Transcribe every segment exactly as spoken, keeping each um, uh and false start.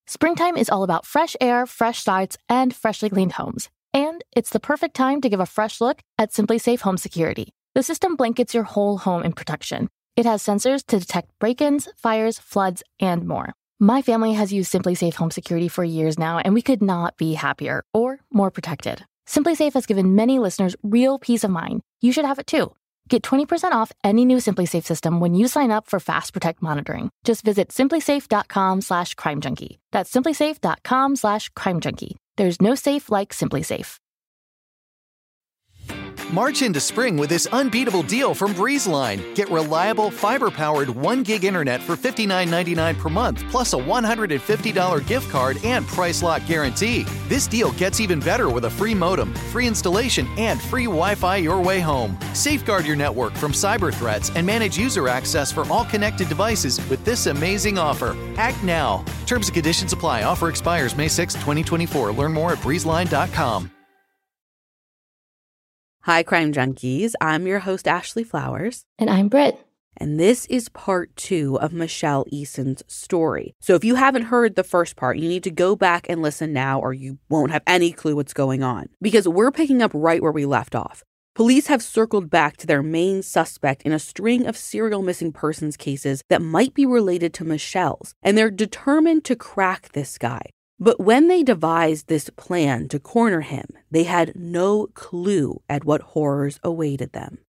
Springtime is all about fresh air, fresh starts, and freshly cleaned homes. And it's the perfect time to give a fresh look at Simply Safe Home Security. The system blankets your whole home in protection. It has sensors to detect break-ins, fires, floods, and more. My family has used Simply Safe Home Security for years now, and we could not be happier or more protected. Simply Safe has given many listeners real peace of mind. You should have it too. Get twenty percent off any new Simply Safe system when you sign up for Fast Protect monitoring. Just visit simplysafe.com slash crime junkie. That's simplysafe.com slash crime junkie. There's no safe like Simply Safe. March into spring with this unbeatable deal from BreezeLine. Get reliable, fiber-powered one gig internet for fifty-nine ninety-nine per month, plus a one hundred fifty dollars gift card and price lock guarantee. This deal gets even better with a free modem, free installation, and free Wi-Fi your way home. Safeguard your network from cyber threats and manage user access for all connected devices with this amazing offer. Act now. Terms and conditions apply. Offer expires May sixth, twenty twenty-four. Learn more at breeze line dot com. Hi, Crime Junkies. I'm your host, Ashley Flowers. And I'm Britt. And this is part two of Michelle Eason's story. So if you haven't heard the first part, you need to go back and listen now or you won't have any clue what's going on. Because we're picking up right where we left off. Police have circled back to their main suspect in a string of serial missing persons cases that might be related to Michelle's. And they're determined to crack this guy. But when they devised this plan to corner him, they had no clue at what horrors awaited them.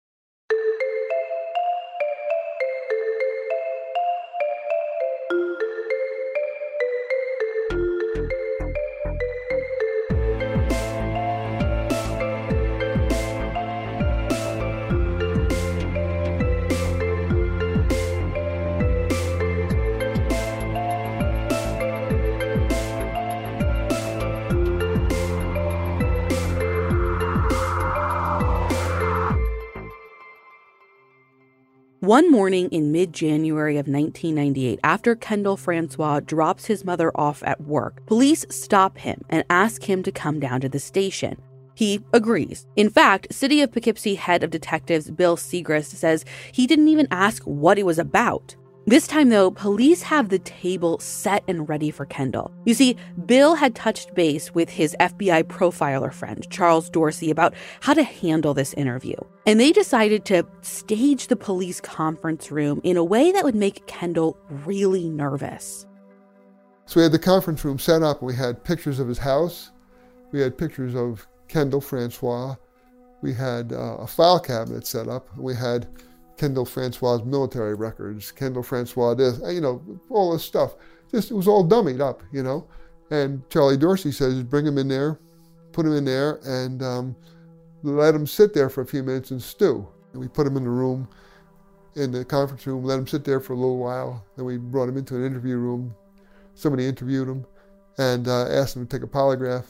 One morning in mid-January of nineteen ninety-eight, after Kendall Francois drops his mother off at work, police stop him and ask him to come down to the station. He agrees. In fact, City of Poughkeepsie head of detectives Bill Segrist says he didn't even ask what it was about. This time, though, police have the table set and ready for Kendall. You see, Bill had touched base with his F B I profiler friend, Charles Dorsey, about how to handle this interview. And they decided to stage the police conference room in a way that would make Kendall really nervous. So we had the conference room set up. We had pictures of his house. We had pictures of Kendall Francois. We had uh, a file cabinet set up. We had Kendall Francois' military records, Kendall Francois this, you know, all this stuff. Just, it was all dummied up, you know. And Charlie Dorsey says, bring him in there, put him in there, and um, let him sit there for a few minutes and stew. And we put him in the room, in the conference room, let him sit there for a little while. Then we brought him into an interview room. Somebody interviewed him and uh, asked him to take a polygraph.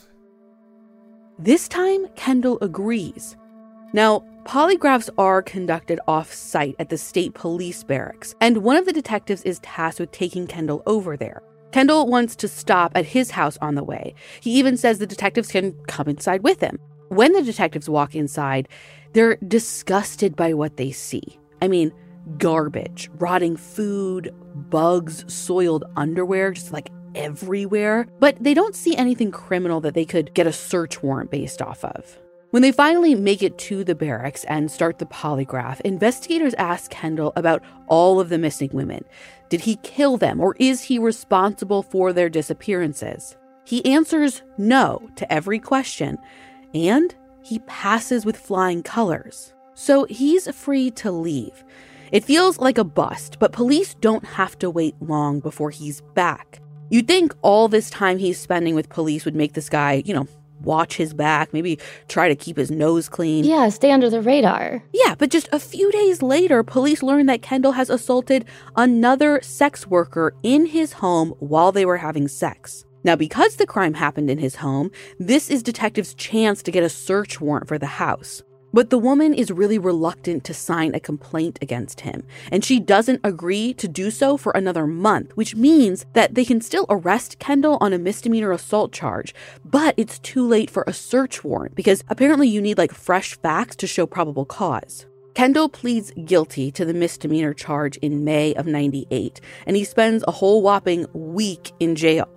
This time, Kendall agrees. Now, polygraphs are conducted off-site at the state police barracks, and one of the detectives is tasked with taking Kendall over there. Kendall wants to stop at his house on the way. He even says the detectives can come inside with him. When the detectives walk inside, they're disgusted by what they see. I mean, garbage, rotting food, bugs, soiled underwear, just like everywhere. But they don't see anything criminal that they could get a search warrant based off of. When they finally make it to the barracks and start the polygraph, investigators ask Kendall about all of the missing women. Did he kill them, or is he responsible for their disappearances? He answers no to every question, and he passes with flying colors. So he's free to leave. It feels like a bust, but police don't have to wait long before he's back. You'd think all this time he's spending with police would make this guy, you know, watch his back, maybe try to keep his nose clean. Yeah, stay under the radar. Yeah, but just a few days later, police learned that Kendall has assaulted another sex worker in his home while they were having sex. Now, because the crime happened in his home, this is detectives' chance to get a search warrant for the house. But the woman is really reluctant to sign a complaint against him, and she doesn't agree to do so for another month, which means that they can still arrest Kendall on a misdemeanor assault charge, but it's too late for a search warrant because apparently you need like fresh facts to show probable cause. Kendall pleads guilty to the misdemeanor charge in May of ninety-eight, and he spends a whole whopping week in jail.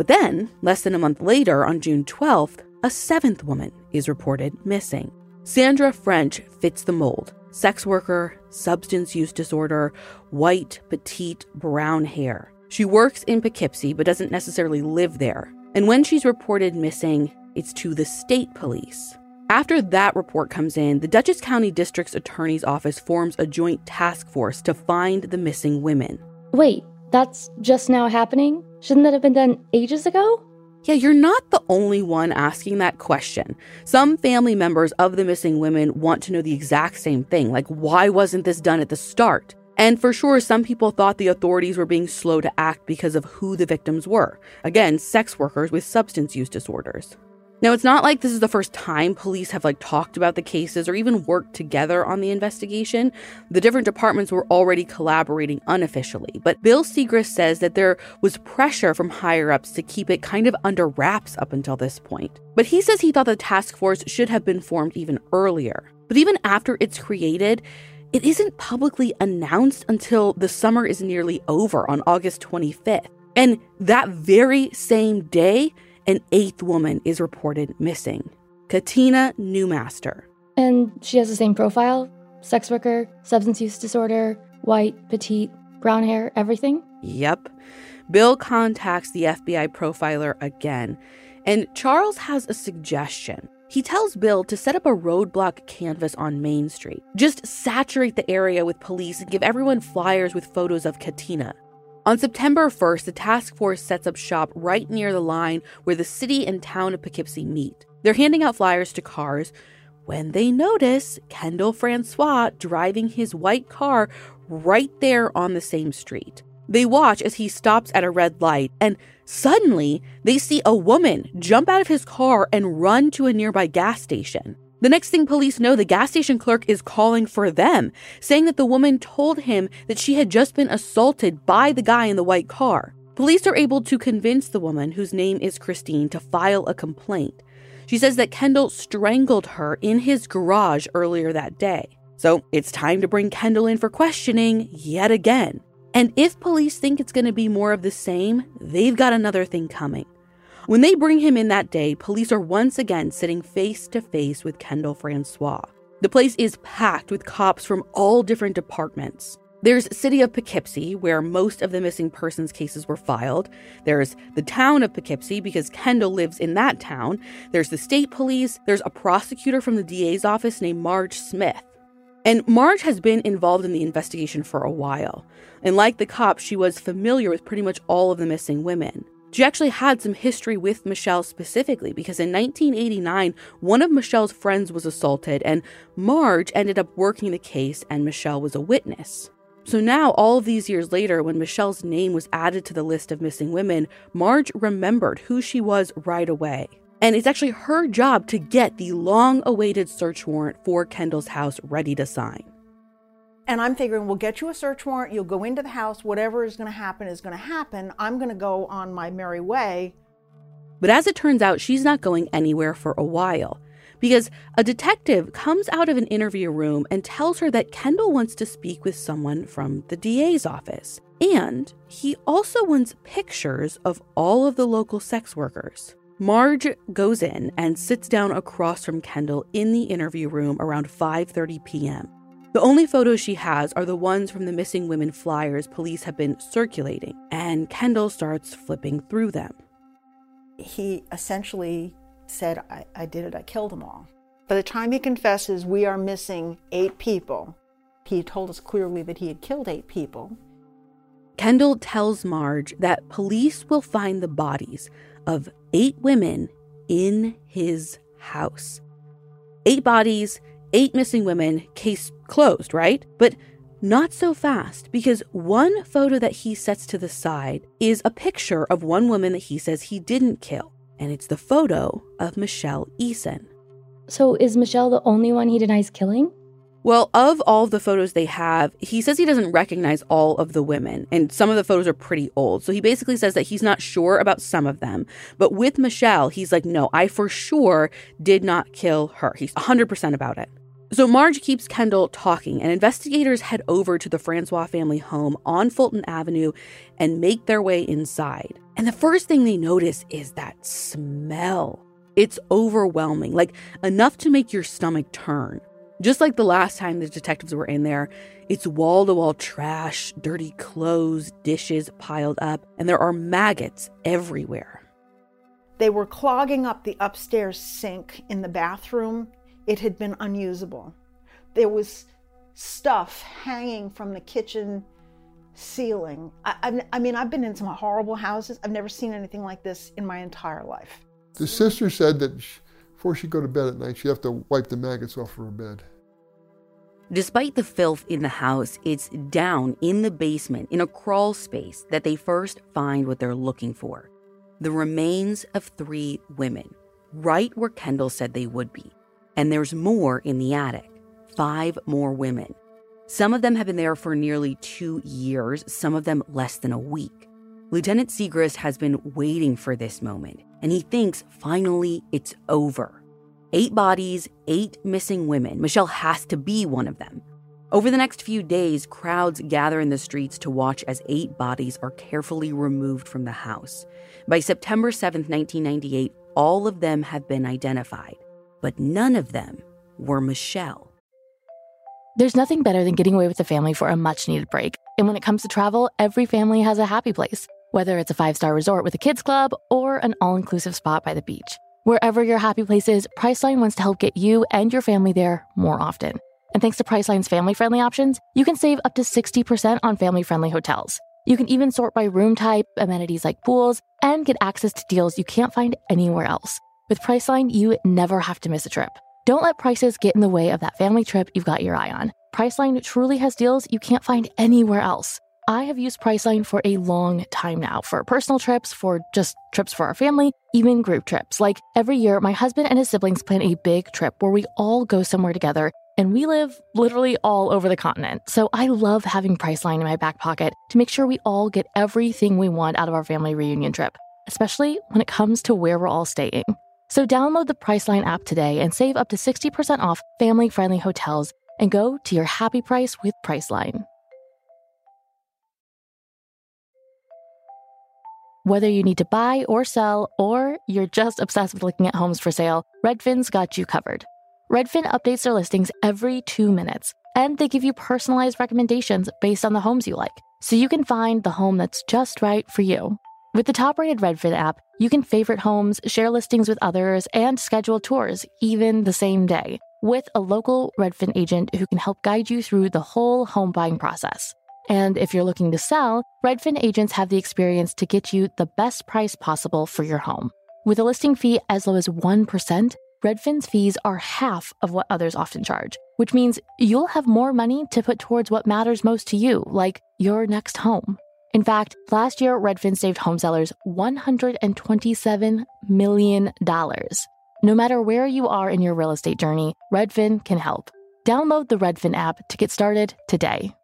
But then, less than a month later, on June twelfth, a seventh woman is reported missing. Sandra French fits the mold. Sex worker, substance use disorder, white, petite, brown hair. She works in Poughkeepsie but doesn't necessarily live there. And when she's reported missing, it's to the state police. After that report comes in, the Dutchess County District's Attorney's Office forms a joint task force to find the missing women. Wait, that's just now happening? Shouldn't that have been done ages ago? Yeah, you're not the only one asking that question. Some family members of the missing women want to know the exact same thing, like why wasn't this done at the start? And for sure, some people thought the authorities were being slow to act because of who the victims were. Again, sex workers with substance use disorders. Now, it's not like this is the first time police have like talked about the cases or even worked together on the investigation. The different departments were already collaborating unofficially. But Bill Segrist says that there was pressure from higher-ups to keep it kind of under wraps up until this point. But he says he thought the task force should have been formed even earlier. But even after it's created, it isn't publicly announced until the summer is nearly over on August twenty-fifth. And that very same day, an eighth woman is reported missing, Katina Newmaster. And she has the same profile? Sex worker, substance use disorder, white, petite, brown hair, everything? Yep. Bill contacts the F B I profiler again, and Charles has a suggestion. He tells Bill to set up a roadblock canvas on Main Street. Just saturate the area with police and give everyone flyers with photos of Katina. On September first, the task force sets up shop right near the line where the city and town of Poughkeepsie meet. They're handing out flyers to cars when they notice Kendall Francois driving his white car right there on the same street. They watch as he stops at a red light, and suddenly they see a woman jump out of his car and run to a nearby gas station. The next thing police know, the gas station clerk is calling for them, saying that the woman told him that she had just been assaulted by the guy in the white car. Police are able to convince the woman, whose name is Christine, to file a complaint. She says that Kendall strangled her in his garage earlier that day. So it's time to bring Kendall in for questioning yet again. And if police think it's going to be more of the same, they've got another thing coming. When they bring him in that day, police are once again sitting face to face with Kendall Francois. The place is packed with cops from all different departments. There's City of Poughkeepsie, where most of the missing persons cases were filed. There's the town of Poughkeepsie, because Kendall lives in that town. There's the state police. There's a prosecutor from the D A's office named Marge Smith. And Marge has been involved in the investigation for a while. And like the cops, she was familiar with pretty much all of the missing women. She actually had some history with Michelle specifically, because in nineteen eighty-nine, one of Michelle's friends was assaulted, and Marge ended up working the case, and Michelle was a witness. So now, all of these years later, when Michelle's name was added to the list of missing women, Marge remembered who she was right away. And it's actually her job to get the long-awaited search warrant for Kendall's house ready to sign. And I'm figuring, we'll get you a search warrant, you'll go into the house, whatever is going to happen is going to happen. I'm going to go on my merry way. But as it turns out, she's not going anywhere for a while, because a detective comes out of an interview room and tells her that Kendall wants to speak with someone from the D A's office. And he also wants pictures of all of the local sex workers. Marge goes in and sits down across from Kendall in the interview room around five thirty p.m. The only photos she has are the ones from the missing women flyers police have been circulating, and Kendall starts flipping through them. He essentially said, I, I did it, I killed them all. By the time he confesses, we are missing eight people. He told us clearly that he had killed eight people. Kendall tells Marge that police will find the bodies of eight women in his house. Eight bodies, eight missing women, case closed, right? But not so fast, because one photo that he sets to the side is a picture of one woman that he says he didn't kill, and it's the photo of Michelle Eason. So is Michelle the only one he denies killing? Well, of all of the photos they have, he says he doesn't recognize all of the women, and some of the photos are pretty old. So he basically says that he's not sure about some of them. But with Michelle, he's like, no, I for sure did not kill her. He's one hundred percent about it. So Marge keeps Kendall talking, and investigators head over to the Francois family home on Fulton Avenue and make their way inside. And the first thing they notice is that smell. It's overwhelming, like enough to make your stomach turn. Just like the last time the detectives were in there, it's wall-to-wall trash, dirty clothes, dishes piled up, and there are maggots everywhere. They were clogging up the upstairs sink in the bathroom. It had been unusable. There was stuff hanging from the kitchen ceiling. I, I, I mean, I've been in some horrible houses. I've never seen anything like this in my entire life. The sister said that she, before she'd go to bed at night, she'd have to wipe the maggots off her bed. Despite the filth in the house, it's down in the basement in a crawl space that they first find what they're looking for. The remains of three women, right where Kendall said they would be. And there's more in the attic, five more women. Some of them have been there for nearly two years, some of them less than a week. Lieutenant Segrist has been waiting for this moment, and he thinks finally it's over. Eight bodies, eight missing women. Michelle has to be one of them. Over the next few days, crowds gather in the streets to watch as eight bodies are carefully removed from the house. By September seventh, nineteen ninety-eight, all of them have been identified, but none of them were Michelle. There's nothing better than getting away with the family for a much-needed break. And when it comes to travel, every family has a happy place, whether it's a five-star resort with a kids club or an all-inclusive spot by the beach. Wherever your happy place is, Priceline wants to help get you and your family there more often. And thanks to Priceline's family-friendly options, you can save up to sixty percent on family-friendly hotels. You can even sort by room type, amenities like pools, and get access to deals you can't find anywhere else. With Priceline, you never have to miss a trip. Don't let prices get in the way of that family trip you've got your eye on. Priceline truly has deals you can't find anywhere else. I have used Priceline for a long time now, for personal trips, for just trips for our family, even group trips. Like every year, my husband and his siblings plan a big trip where we all go somewhere together, and we live literally all over the continent. So I love having Priceline in my back pocket to make sure we all get everything we want out of our family reunion trip, especially when it comes to where we're all staying. So download the Priceline app today and save up to sixty percent off family-friendly hotels and go to your happy price with Priceline. Whether you need to buy or sell, or you're just obsessed with looking at homes for sale, Redfin's got you covered. Redfin updates their listings every two minutes, and they give you personalized recommendations based on the homes you like, so you can find the home that's just right for you. With the top-rated Redfin app, you can favorite homes, share listings with others, and schedule tours, even the same day, with a local Redfin agent who can help guide you through the whole home buying process. And if you're looking to sell, Redfin agents have the experience to get you the best price possible for your home. With a listing fee as low as one percent, Redfin's fees are half of what others often charge, which means you'll have more money to put towards what matters most to you, like your next home. In fact, last year, Redfin saved home sellers one hundred twenty-seven million dollars. No matter where you are in your real estate journey, Redfin can help. Download the Redfin app to get started today.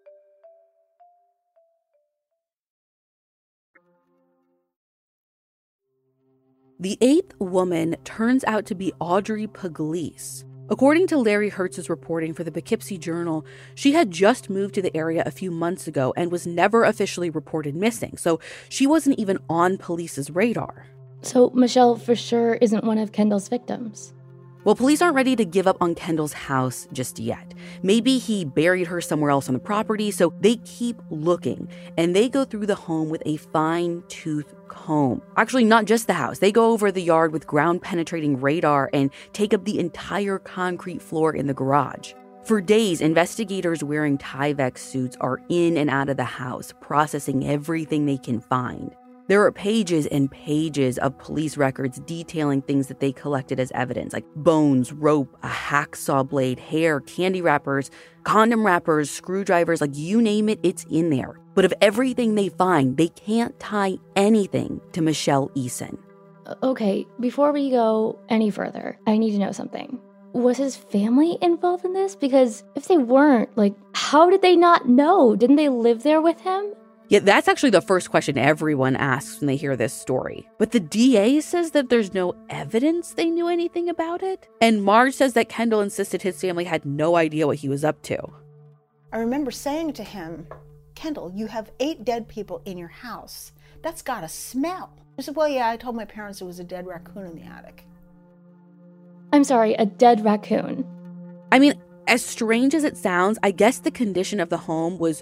The eighth woman turns out to be Audrey Pugliese. According to Larry Hertz's reporting for the Poughkeepsie Journal, she had just moved to the area a few months ago and was never officially reported missing, so she wasn't even on police's radar. So Michelle for sure isn't one of Kendall's victims? Well, police aren't ready to give up on Kendall's house just yet. Maybe he buried her somewhere else on the property, so they keep looking, and they go through the home with a fine-tooth comb. Actually, not just the house. They go over the yard with ground-penetrating radar and take up the entire concrete floor in the garage. For days, investigators wearing Tyvek suits are in and out of the house, processing everything they can find. There are pages and pages of police records detailing things that they collected as evidence, like bones, rope, a hacksaw blade, hair, candy wrappers, condom wrappers, screwdrivers, like you name it, it's in there. But of everything they find, they can't tie anything to Michelle Eason. Okay, before we go any further, I need to know something. Was his family involved in this? Because if they weren't, like, how did they not know? Didn't they live there with him? Yeah, that's actually the first question everyone asks when they hear this story. But the D A says that there's no evidence they knew anything about it. And Marge says that Kendall insisted his family had no idea what he was up to. I remember saying to him, Kendall, you have eight dead people in your house. That's got to smell. I said, well, yeah, I told my parents it was a dead raccoon in the attic. I'm sorry, a dead raccoon. I mean, as strange as it sounds, I guess the condition of the home was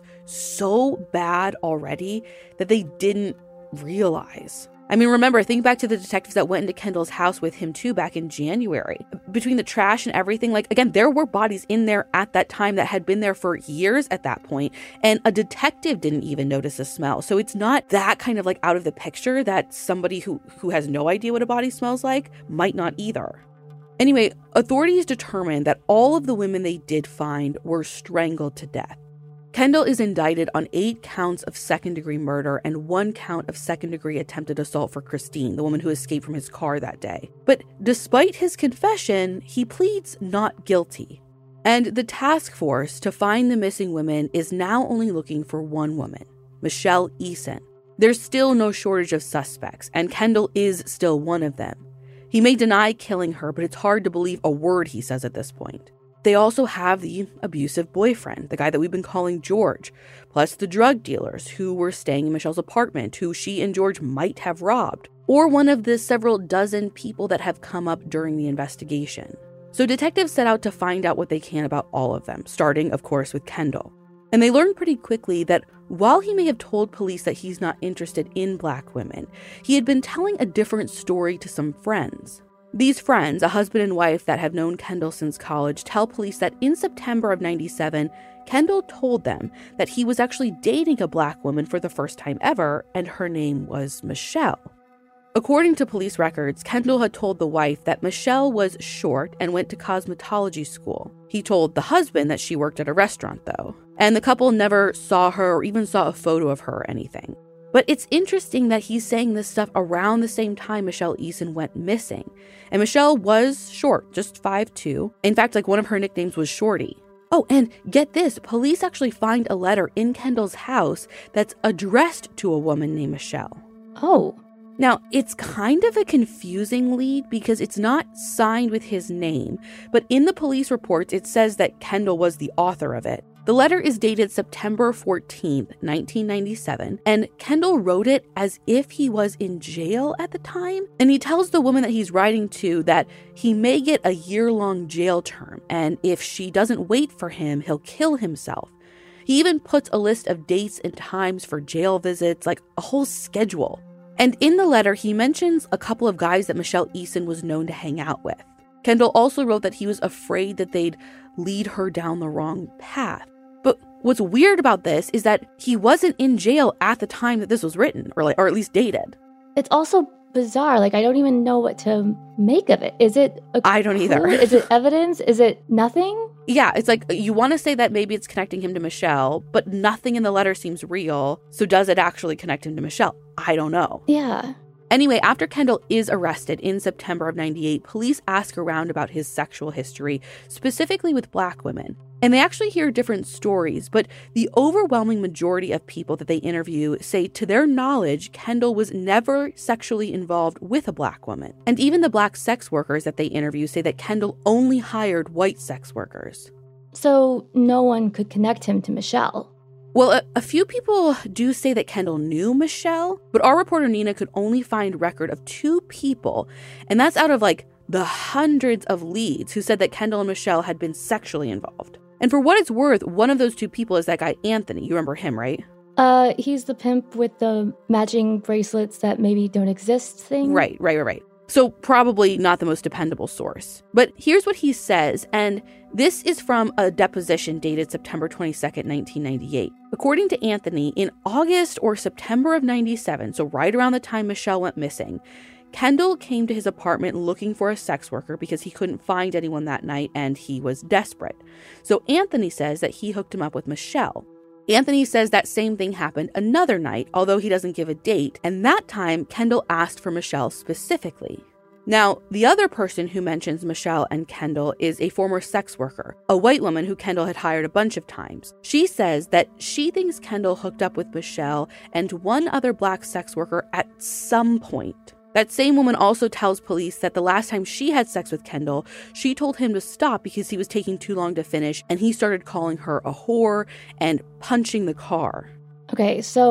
so bad already that they didn't realize. I mean, remember, think back to the detectives that went into Kendall's house with him too back in January. Between the trash and everything, like, again, there were bodies in there at that time that had been there for years at that point, and a detective didn't even notice the smell. So it's not that kind of like out of the picture that somebody who, who has no idea what a body smells like might not either. Anyway, authorities determined that all of the women they did find were strangled to death. Kendall is indicted on eight counts of second-degree murder and one count of second-degree attempted assault for Christine, the woman who escaped from his car that day. But despite his confession, he pleads not guilty. And the task force to find the missing women is now only looking for one woman, Michelle Eason. There's still no shortage of suspects, and Kendall is still one of them. He may deny killing her, but it's hard to believe a word he says at this point. They also have the abusive boyfriend, the guy that we've been calling George, plus the drug dealers who were staying in Michelle's apartment, who she and George might have robbed, or one of the several dozen people that have come up during the investigation. So detectives set out to find out what they can about all of them, starting, of course, with Kendall. And they learned pretty quickly that while he may have told police that he's not interested in Black women, he had been telling a different story to some friends. These friends, a husband and wife that have known Kendall since college, tell police that in September of ninety-seven, Kendall told them that he was actually dating a Black woman for the first time ever, and her name was Michelle. According to police records, Kendall had told the wife that Michelle was short and went to cosmetology school. He told the husband that she worked at a restaurant, though, and the couple never saw her or even saw a photo of her or anything. But it's interesting that he's saying this stuff around the same time Michelle Eason went missing. And Michelle was short, just five two. In fact, like one of her nicknames was Shorty. Oh, and get this, police actually find a letter in Kendall's house that's addressed to a woman named Michelle. Oh. Now, it's kind of a confusing lead because it's not signed with his name, but in the police reports, it says that Kendall was the author of it. The letter is dated September fourteenth, nineteen ninety-seven, and Kendall wrote it as if he was in jail at the time. And he tells the woman that he's writing to that he may get a year-long jail term, and if she doesn't wait for him, he'll kill himself. He even puts a list of dates and times for jail visits, like a whole schedule. And in the letter, he mentions a couple of guys that Michelle Eason was known to hang out with. Kendall also wrote that he was afraid that they'd lead her down the wrong path. But what's weird about this is that he wasn't in jail at the time that this was written, or like, or at least dated. It's also bizarre. Like, I don't even know what to make of it. Is it a I don't either. clue? Is it evidence? Is it nothing? Yeah, it's like you want to say that maybe it's connecting him to Michelle, but nothing in the letter seems real. So does it actually connect him to Michelle? I don't know. Yeah. Anyway, after Kendall is arrested in September of ninety-eight, police ask around about his sexual history, specifically with Black women. And they actually hear different stories, but the overwhelming majority of people that they interview say to their knowledge, Kendall was never sexually involved with a Black woman. And even the Black sex workers that they interview say that Kendall only hired white sex workers. So no one could connect him to Michelle. Well, a, a few people do say that Kendall knew Michelle, but our reporter Nina could only find record of two people, and that's out of like the hundreds of leads who said that Kendall and Michelle had been sexually involved. And for what it's worth, one of those two people is that guy Anthony. You remember him, right? Uh, he's the pimp with the matching bracelets that maybe don't exist thing. Right, right, right, right. So probably not the most dependable source. But here's what he says, and this is from a deposition dated September twenty-second, nineteen ninety-eight. According to Anthony, in August or September of ninety-seven, so right around the time Michelle went missing, Kendall came to his apartment looking for a sex worker because he couldn't find anyone that night and he was desperate. So Anthony says that he hooked him up with Michelle. Anthony says that same thing happened another night, although he doesn't give a date, and that time Kendall asked for Michelle specifically. Now, the other person who mentions Michelle and Kendall is a former sex worker, a white woman who Kendall had hired a bunch of times. She says that she thinks Kendall hooked up with Michelle and one other Black sex worker at some point. That same woman also tells police that the last time she had sex with Kendall, she told him to stop because he was taking too long to finish, and he started calling her a whore and punching the car. Okay, so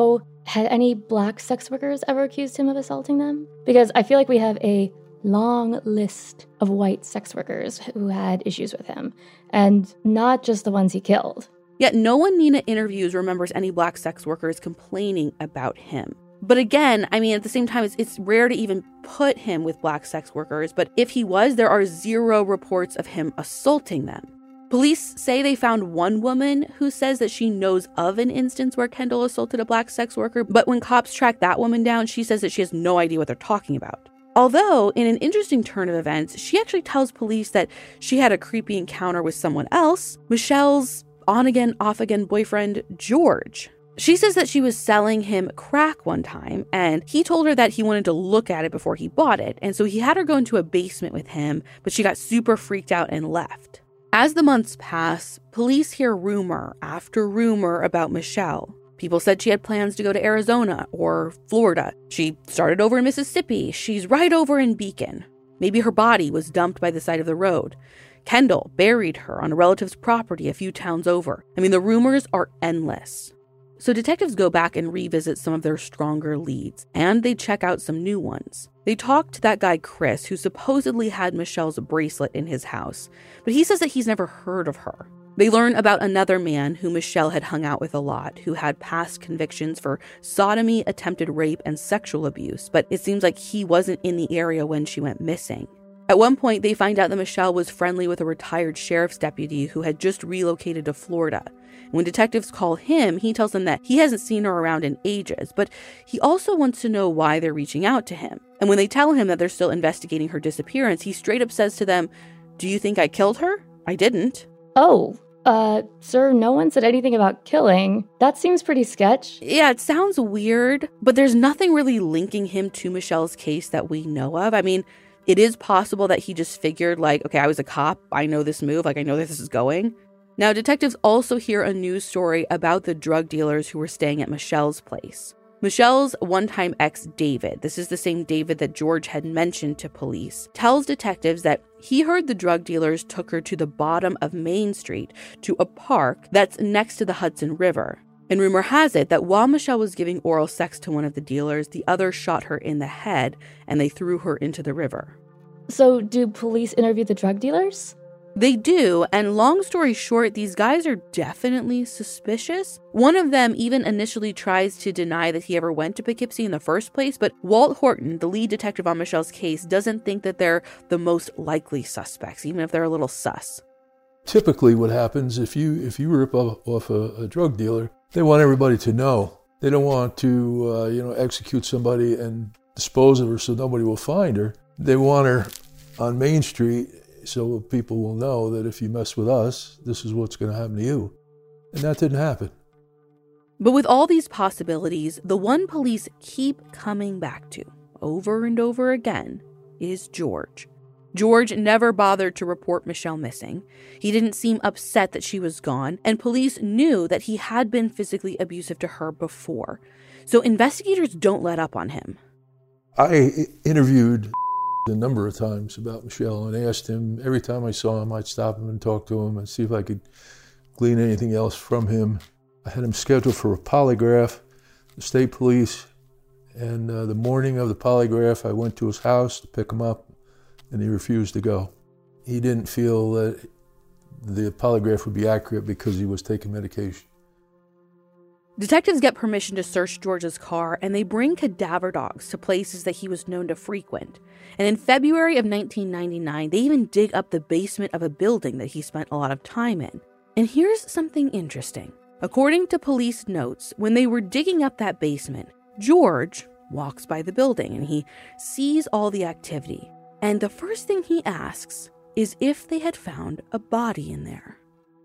Had any black sex workers ever accused him of assaulting them? Because I feel like we have a long list of white sex workers who had issues with him, and not just the ones he killed. Yet no one Nina interviews remembers any black sex workers complaining about him. But again, I mean, at the same time, it's, it's rare to even put him with black sex workers, but if he was, there are zero reports of him assaulting them. Police say they found one woman who says that she knows of an instance where Kendall assaulted a black sex worker, but when cops track that woman down, she says that she has no idea what they're talking about. Although, in an interesting turn of events, she actually tells police that she had a creepy encounter with someone else, Michelle's on-again, off-again boyfriend, George. She says that she was selling him crack one time, and he told her that he wanted to look at it before he bought it, and so he had her go into a basement with him, but she got super freaked out and left. As the months pass, police hear rumor after rumor about Michelle. People said she had plans to go to Arizona or Florida. She started over in Mississippi. She's right over in Beacon. Maybe her body was dumped by the side of the road. Kendall buried her on a relative's property a few towns over. I mean, the rumors are endless. So detectives go back and revisit some of their stronger leads, and they check out some new ones. They talk to that guy Chris, who supposedly had Michelle's bracelet in his house, but he says that he's never heard of her. They learn about another man who Michelle had hung out with a lot, who had past convictions for sodomy, attempted rape, and sexual abuse, but it seems like he wasn't in the area when she went missing. At one point, they find out that Michelle was friendly with a retired sheriff's deputy who had just relocated to Florida. When detectives call him, he tells them that he hasn't seen her around in ages, but he also wants to know why they're reaching out to him. And when they tell him that they're still investigating her disappearance, he straight up says to them, "Do you think I killed her? I didn't." Oh, uh, sir, no one said anything about killing. That seems pretty sketch. Yeah, it sounds weird, but there's nothing really linking him to Michelle's case that we know of. I mean, it is possible that he just figured, like, okay, I was a cop, I know this move, like, I know this is going. Now, detectives also hear a news story about the drug dealers who were staying at Michelle's place. Michelle's one-time ex, David, this is the same David that George had mentioned to police, tells detectives that he heard the drug dealers took her to the bottom of Main Street to a park that's next to the Hudson River. And rumor has it that while Michelle was giving oral sex to one of the dealers, the other shot her in the head and they threw her into the river. So do police interview the drug dealers? They do, and long story short, these guys are definitely suspicious. One of them even initially tries to deny that he ever went to Poughkeepsie in the first place, but Walt Horton, the lead detective on Michelle's case, doesn't think that they're the most likely suspects, even if they're a little sus. Typically what happens, if you if you rip off a, a drug dealer, they want everybody to know. They don't want to, uh, you know, execute somebody and dispose of her so nobody will find her. They want her on Main Street so people will know that if you mess with us, this is what's going to happen to you. And that didn't happen. But with all these possibilities, the one police keep coming back to, over and over again, is George. George never bothered to report Michelle missing. He didn't seem upset that she was gone, and police knew that he had been physically abusive to her before. So investigators don't let up on him. I interviewed a number of times about Michelle and asked him, every time I saw him, I'd stop him and talk to him and see if I could glean anything else from him. I had him scheduled for a polygraph, the state police, and uh, the morning of the polygraph, I went to his house to pick him up, and he refused to go. He didn't feel that the polygraph would be accurate because he was taking medication. Detectives get permission to search George's car, and they bring cadaver dogs to places that he was known to frequent. And in February of nineteen ninety-nine, they even dig up the basement of a building that he spent a lot of time in. And here's something interesting. According to police notes, when they were digging up that basement, George walks by the building and he sees all the activity. And the first thing he asks is if they had found a body in there.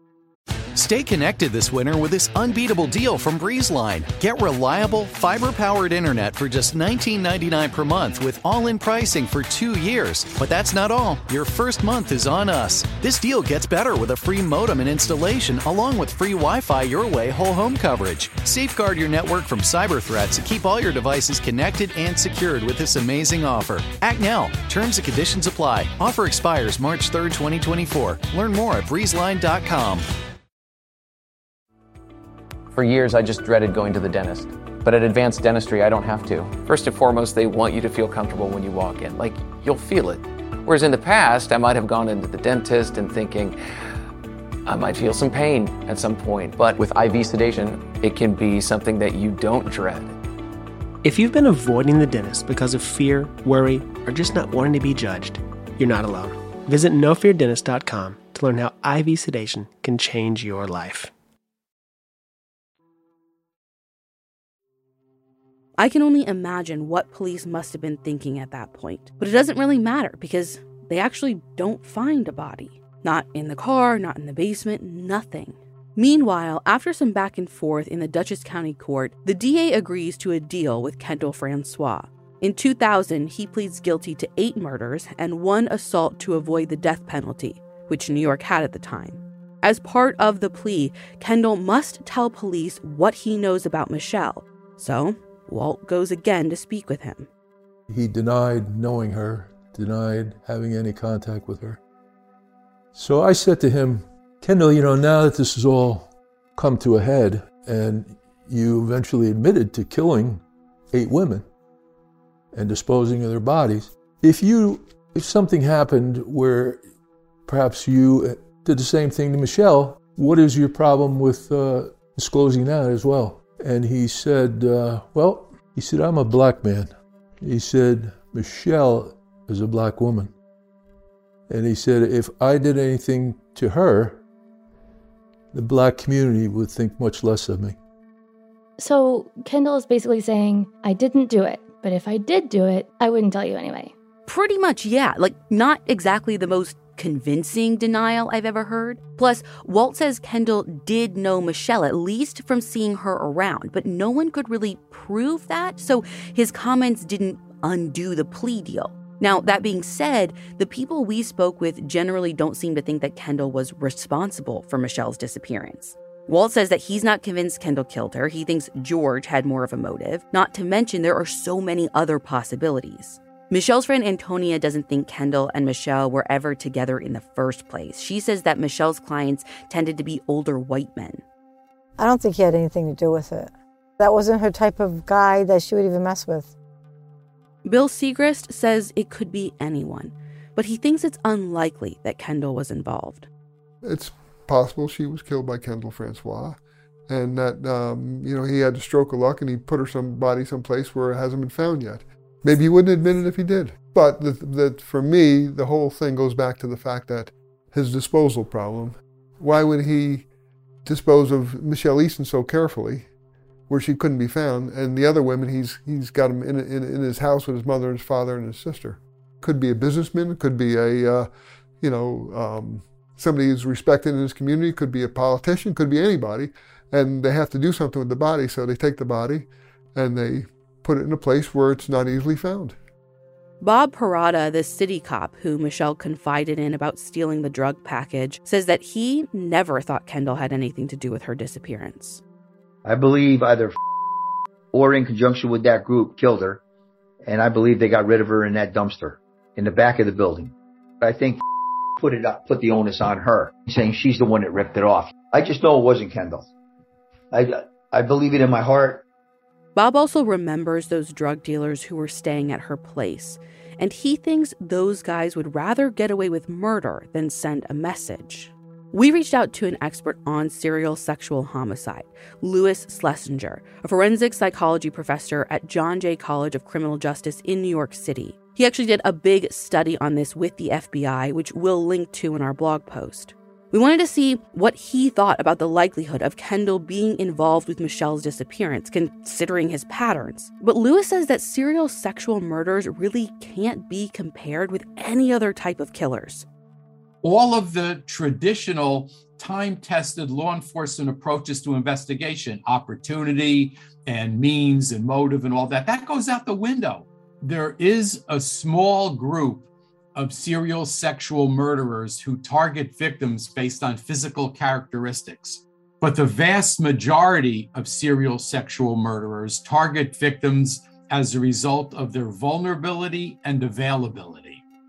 Stay connected this winter with this unbeatable deal from BreezeLine. Get reliable, fiber-powered internet for just nineteen ninety-nine per month with all-in pricing for two years. But that's not all. Your first month is on us. This deal gets better with a free modem and installation along with free Wi-Fi your way whole home coverage. Safeguard your network from cyber threats and keep all your devices connected and secured with this amazing offer. Act now. Terms and conditions apply. Offer expires March third, twenty twenty-four. Learn more at breezeline dot com. For years, I just dreaded going to the dentist. But at Advanced Dentistry, I don't have to. First and foremost, they want you to feel comfortable when you walk in. Like, you'll feel it. Whereas in the past, I might have gone into the dentist and thinking, I might feel some pain at some point. But with I V sedation, it can be something that you don't dread. If you've been avoiding the dentist because of fear, worry, or just not wanting to be judged, you're not alone. Visit no fear dentist dot com to learn how I V sedation can change your life. I can only imagine what police must have been thinking at that point. But it doesn't really matter because they actually don't find a body. Not in the car, not in the basement, nothing. Meanwhile, after some back and forth in the Dutchess County Court, the D A agrees to a deal with Kendall Francois. In two thousand, he pleads guilty to eight murders and one assault to avoid the death penalty, which New York had at the time. As part of the plea, Kendall must tell police what he knows about Michelle. So, Walt goes again to speak with him. He denied knowing her, denied having any contact with her. So I said to him, Kendall, you know, now that this has all come to a head and you eventually admitted to killing eight women and disposing of their bodies, if you, if something happened where perhaps you did the same thing to Michelle, what is your problem with uh, disclosing that as well? And he said, uh, well, he said, I'm a black man. He said, Michelle is a black woman. And he said, if I did anything to her, the black community would think much less of me. So Kendall is basically saying, I didn't do it, but if I did do it, I wouldn't tell you anyway. Pretty much, yeah. Like, not exactly the most convincing denial I've ever heard. Plus, Walt says Kendall did know Michelle, at least from seeing her around, but no one could really prove that, so his comments didn't undo the plea deal. Now, that being said, the people we spoke with generally don't seem to think that Kendall was responsible for Michelle's disappearance. Walt says that he's not convinced Kendall killed her. He thinks George had more of a motive, not to mention there are so many other possibilities. Michelle's friend Antonia doesn't think Kendall and Michelle were ever together in the first place. She says that Michelle's clients tended to be older white men. I don't think he had anything to do with it. That wasn't her type of guy that she would even mess with. Bill Segrist says it could be anyone, but he thinks it's unlikely that Kendall was involved. It's possible she was killed by Kendall Francois, and that um, you know he had a stroke of luck and he put her some body someplace where it hasn't been found yet. Maybe he wouldn't admit it if he did. But the, the, for me, the whole thing goes back to the fact that his disposal problem. Why would he dispose of Michelle Easton so carefully, where she couldn't be found, and the other women he's he's got them in, in in his house with his mother, his father, and his sister? Could be a businessman, could be a uh, you know um, somebody who's respected in his community, could be a politician, could be anybody, and they have to do something with the body, so they take the body and they put it in a place where it's not easily found. Bob Parada, the city cop who Michelle confided in about stealing the drug package, says that he never thought Kendall had anything to do with her disappearance. I believe either or in conjunction with that group killed her, and I believe they got rid of her in that dumpster in the back of the building. I think put it up, put the onus on her, saying she's the one that ripped it off. I just know it wasn't Kendall. I, I believe it in my heart. Bob also remembers those drug dealers who were staying at her place, and he thinks those guys would rather get away with murder than send a message. We reached out to an expert on serial sexual homicide, Louis Schlesinger, a forensic psychology professor at John Jay College of Criminal Justice in New York City. He actually did a big study on this with the F B I, which we'll link to in our blog post. We wanted to see what he thought about the likelihood of Kendall being involved with Michelle's disappearance, considering his patterns. But Lewis says that serial sexual murders really can't be compared with any other type of killers. All of the traditional time-tested law enforcement approaches to investigation, opportunity and means and motive and all that, that goes out the window. There is a small group of serial sexual murderers who target victims based on physical characteristics. But the vast majority of serial sexual murderers target victims as a result of their vulnerability and availability.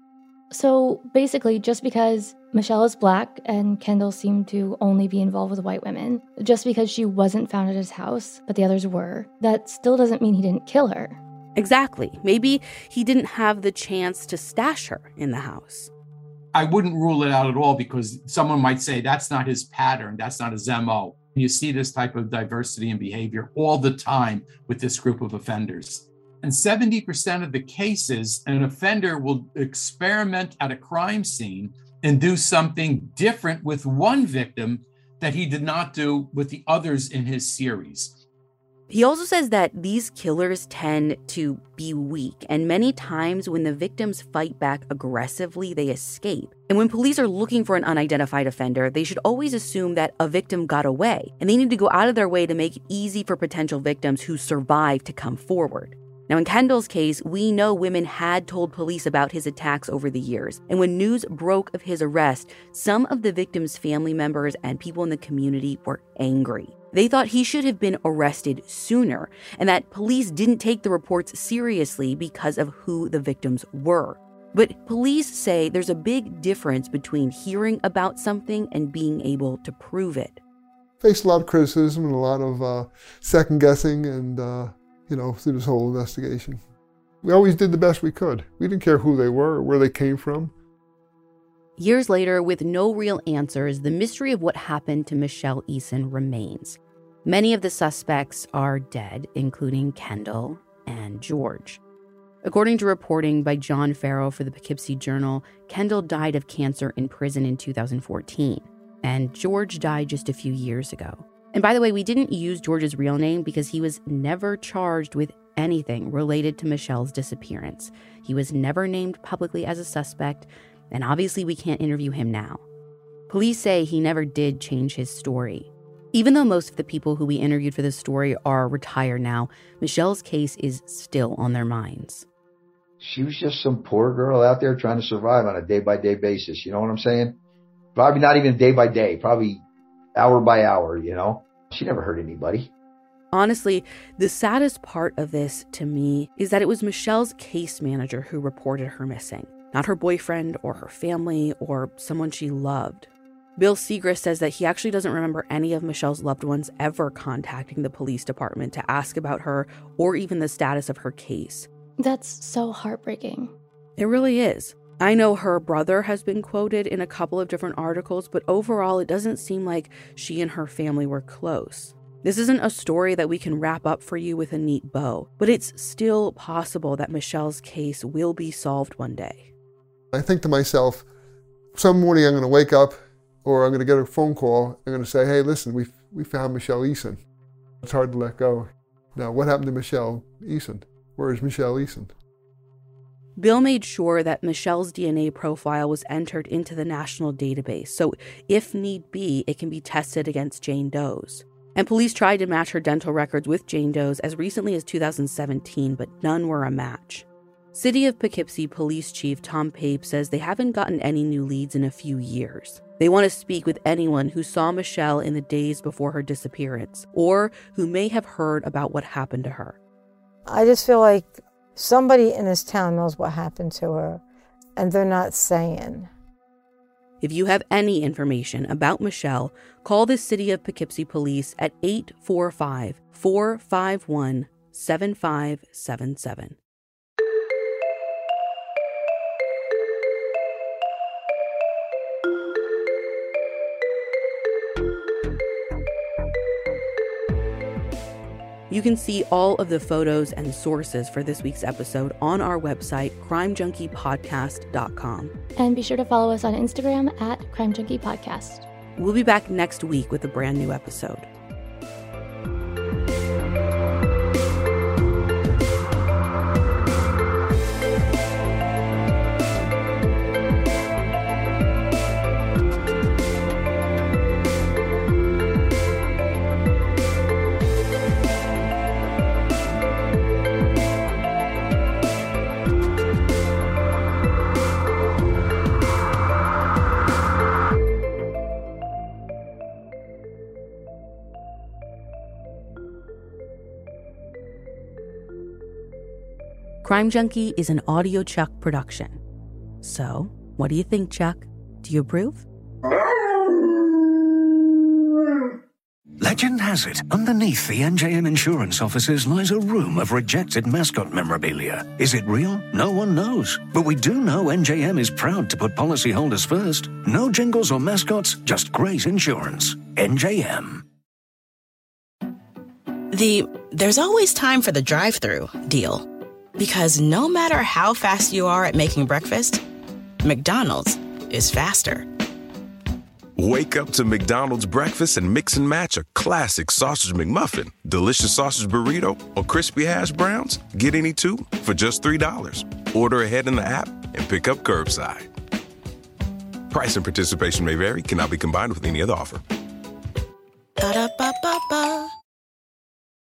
So basically, just because Michelle is black and Kendall seemed to only be involved with white women, just because she wasn't found at his house, but the others were, that still doesn't mean he didn't kill her. Exactly. Maybe he didn't have the chance to stash her in the house. I wouldn't rule it out at all, because someone might say that's not his pattern, that's not his M O. You see this type of diversity in behavior all the time with this group of offenders. In seventy percent of the cases, an offender will experiment at a crime scene and do something different with one victim that he did not do with the others in his series. He also says that these killers tend to be weak, and many times when the victims fight back aggressively, they escape. And when police are looking for an unidentified offender, they should always assume that a victim got away, and they need to go out of their way to make it easy for potential victims who survive to come forward. Now, in Kendall's case, we know women had told police about his attacks over the years, and when news broke of his arrest, some of the victims' family members and people in the community were angry. They thought he should have been arrested sooner, and that police didn't take the reports seriously because of who the victims were. But police say there's a big difference between hearing about something and being able to prove it. Faced a lot of criticism and a lot of uh, second guessing and, uh, you know, through this whole investigation. We always did the best we could. We didn't care who they were or where they came from. Years later, with no real answers, the mystery of what happened to Michelle Eason remains. Many of the suspects are dead, including Kendall and George. According to reporting by John Farrow for the Poughkeepsie Journal, Kendall died of cancer in prison in two thousand fourteen, and George died just a few years ago. And by the way, we didn't use George's real name because he was never charged with anything related to Michelle's disappearance. He was never named publicly as a suspect, and obviously we can't interview him now. Police say he never did change his story. Even though most of the people who we interviewed for this story are retired now, Michelle's case is still on their minds. She was just some poor girl out there trying to survive on a day-by-day basis, you know what I'm saying? Probably not even day by day, probably hour by hour, you know? She never hurt anybody. Honestly, the saddest part of this to me is that it was Michelle's case manager who reported her missing, not her boyfriend or her family or someone she loved. Bill Segrist says that he actually doesn't remember any of Michelle's loved ones ever contacting the police department to ask about her or even the status of her case. That's so heartbreaking. It really is. I know her brother has been quoted in a couple of different articles, but overall it doesn't seem like she and her family were close. This isn't a story that we can wrap up for you with a neat bow, but it's still possible that Michelle's case will be solved one day. I think to myself, some morning I'm going to wake up or I'm going to get a phone call. I'm going to say, hey, listen, we we found Michelle Eason. It's hard to let go. Now, what happened to Michelle Eason? Where is Michelle Eason? Bill made sure that Michelle's D N A profile was entered into the national database, so if need be, it can be tested against Jane Doe's. And police tried to match her dental records with Jane Doe's as recently as two thousand seventeen, but none were a match. City of Poughkeepsie Police Chief Tom Pape says they haven't gotten any new leads in a few years. They want to speak with anyone who saw Michelle in the days before her disappearance, or who may have heard about what happened to her. I just feel like somebody in this town knows what happened to her, and they're not saying. If you have any information about Michelle, call the City of Poughkeepsie Police at eight four five, four five one, seven five seven seven. You can see all of the photos and sources for this week's episode on our website, crime junkie podcast dot com. And be sure to follow us on Instagram at Crime Junkie Podcast. We'll be back next week with a brand new episode. Crime Junkie is an AudioChuck production. So, What do you think, Chuck? Do you approve? Legend has it, underneath the N J M insurance offices lies a room of rejected mascot memorabilia. Is it real? No one knows. But we do know N J M is proud to put policyholders first. No jingles or mascots, just great insurance. N J M. The "there's always time for the drive-thru" deal. Because no matter how fast you are at making breakfast, McDonald's is faster. Wake up to McDonald's breakfast and mix and match a classic sausage McMuffin, delicious sausage burrito, or crispy hash browns. Get any two for just three dollars. Order ahead in the app and pick up curbside. Price and participation may vary, cannot be combined with any other offer.